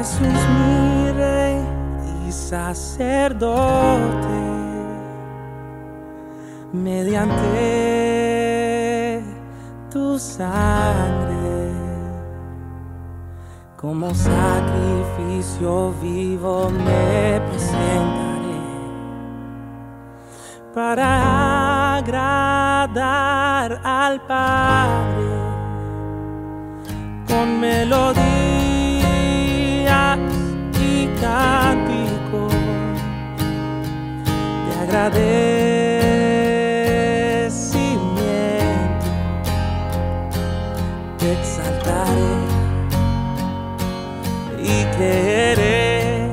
Jesús mi Rey y sacerdote, mediante tu sangre, como sacrificio vivo me presentaré para agradar al Padre con melodías y cánticos de agradecimiento. Te exaltaré y creeré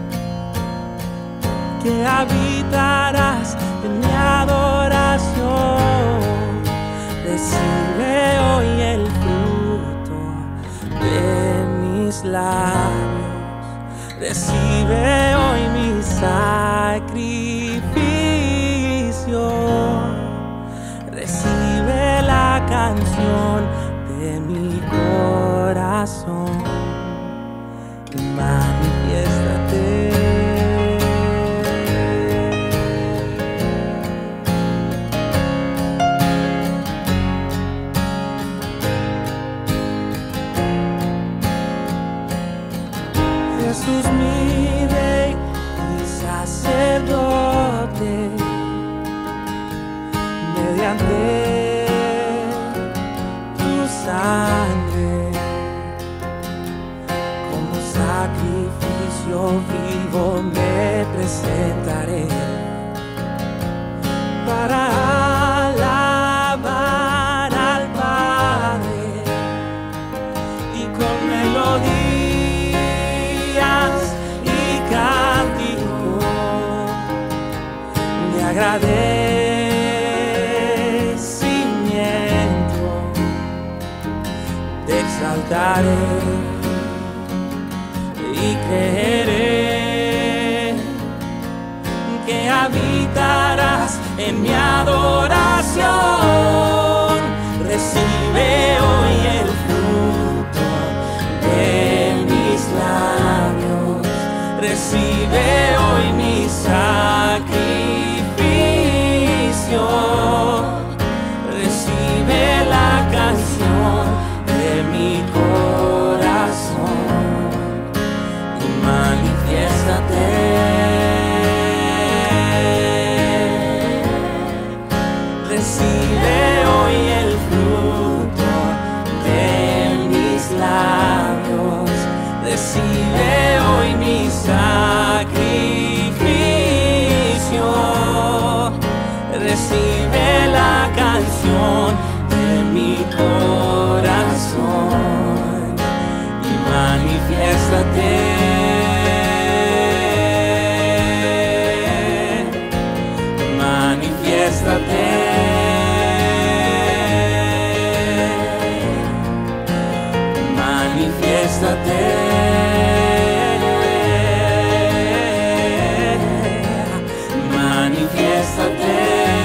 que habitarás en mi adoración. Recibe hoy el fruto de mis labios, recibe hoy mi sacrificio, recibe la canción de mi corazón y manifiéstate. Jesús mi Rey y sacerdote, mediante tu sangre, como sacrificio vivo me presentaré para alabar al Padre y con melodía y cántico de agradecimiento te exaltaré y creeré que habitarás en mi adoración. Recibe hoy el fruto de mis labios, recibe hoy mi sacrificio, recibe la canción de mi corazón y manifiéstate. Recibe hoy el fruto de mis labios, recibe hoy mi sacrificio, recibe la canción de mi corazón y manifiéstate. Manifiéstate. Manifiéstate. Manifiéstate.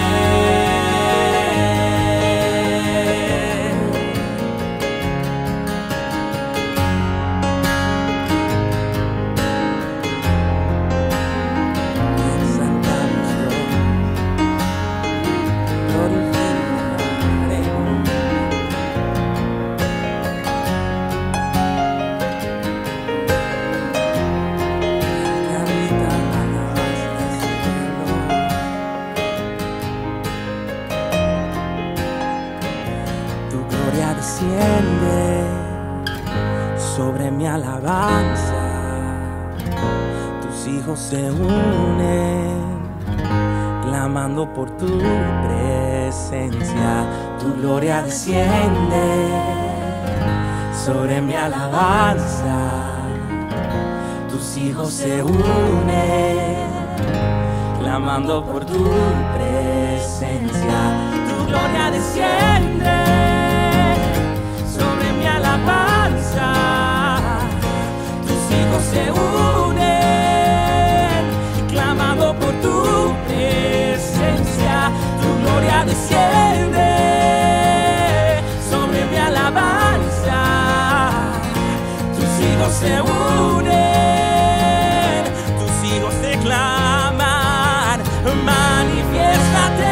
Desciende sobre mi alabanza, tus hijos se unen, clamando por tu presencia. Tu gloria desciende sobre mi alabanza, tus hijos se unen, clamando por tu presencia. Tu gloria desciende sobre mi alabanza, tus hijos se unen, clamando por tu presencia. Tu gloria desciende sobre mi alabanza, tus hijos hijos se unen, tus hijos te claman, manifiéstate.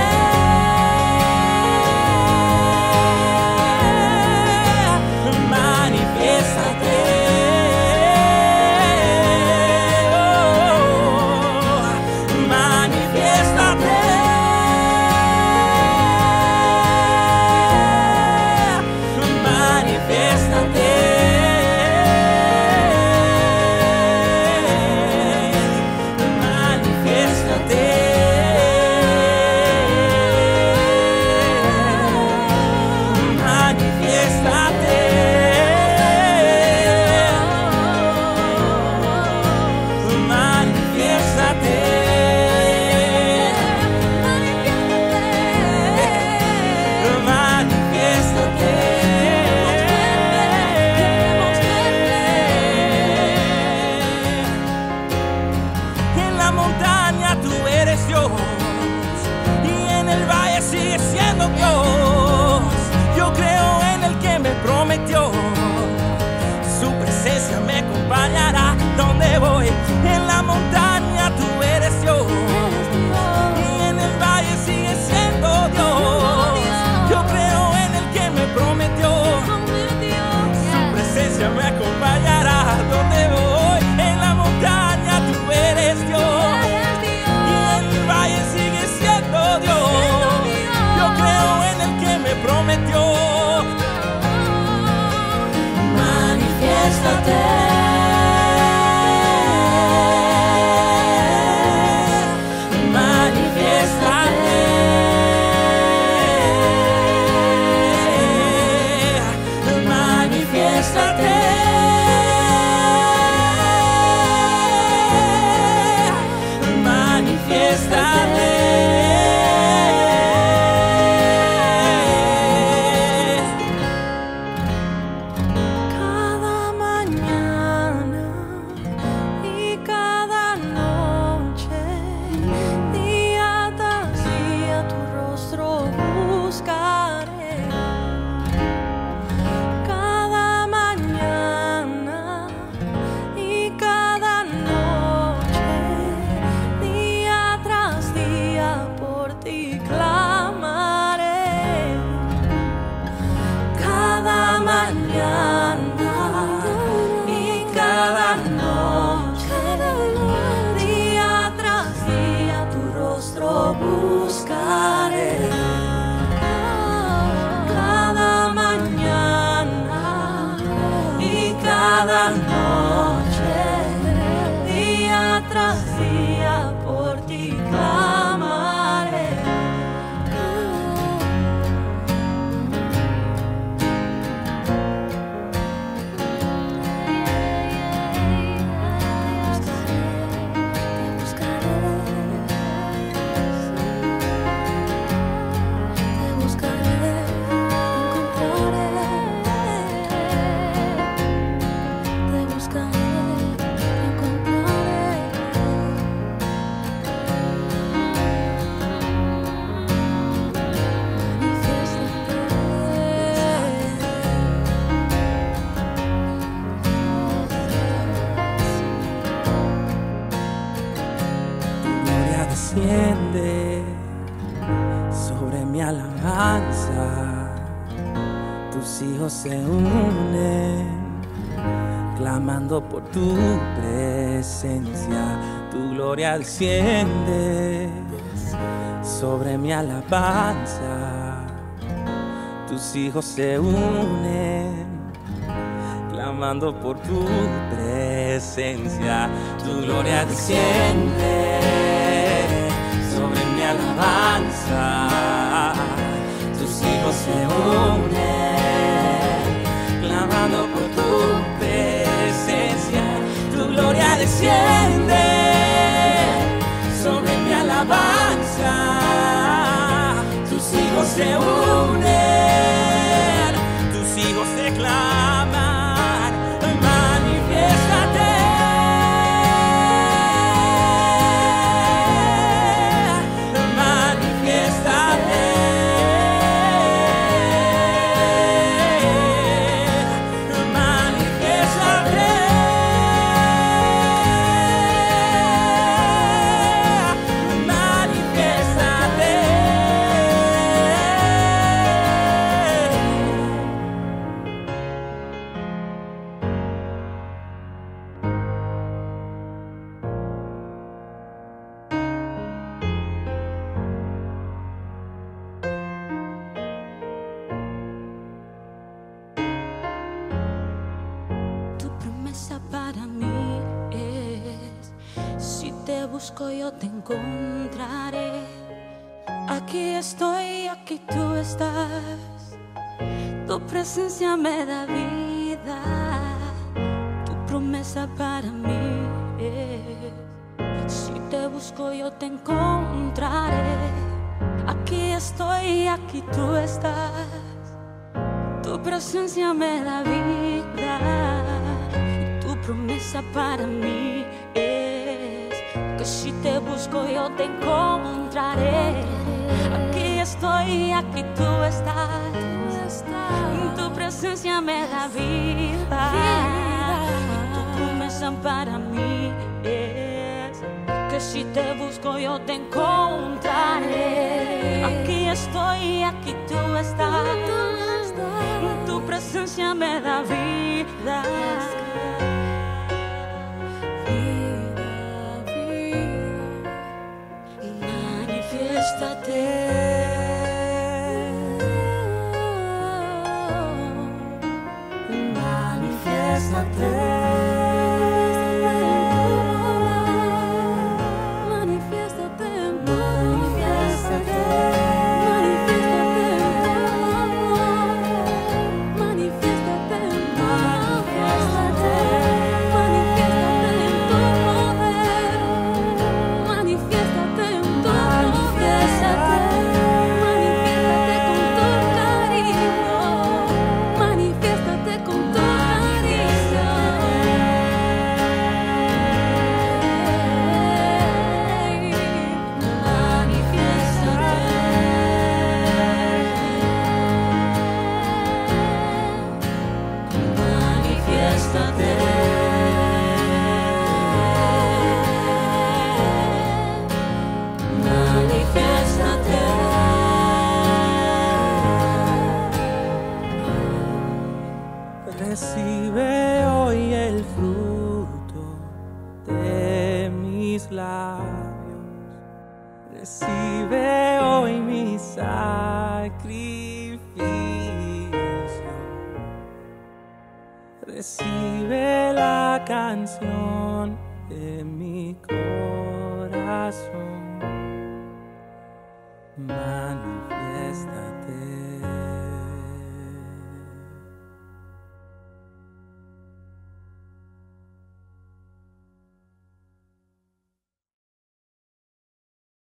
Su presencia me acompañará donde voy. En la montaña tú eres Dios y en el valle sigues siendo Dios. Yo creo en el que me prometió. Su presencia me acompañará donde voy. En la montaña tú eres Dios y en el valle sigues siendo Dios. Yo creo en el que me prometió. Manifiéstate, manifiéstate, manifiéstate, manifiéstate. Cada noche, día tras día, por ti clamaré. Desciende sobre mi alabanza, tus hijos se unen, clamando por tu presencia. Tu gloria desciende sobre mi alabanza, tus hijos se unen, clamando por tu presencia. Tu gloria desciende sobre mi alabanza, tus hijos se unen, clamando por tu presencia. Tu gloria desciende sobre mi alabanza, tus hijos se unen, tus hijos te claman, manifiéstate. Manifiéstate. busco yo te encontraré. Aquí estoy, aquí tú estás. Tu presencia me da vida. Tu promesa para mí es: si te busco yo te encontraré. Aquí estoy, aquí tú estás. Tu presencia me da vida. Y tu promesa para mí es que si te busco yo te encontraré. Aquí estoy, aquí tú estás. Tu presencia me da vida. Y tu promesa para mí es que si te busco yo te encontraré. Aquí estoy, aquí tú estás. Tu presencia me da vida. Recibe hoy el fruto de mis labios. Recibe hoy mi sacrificio. Recibe la canción de mi corazón. Manifiéstate.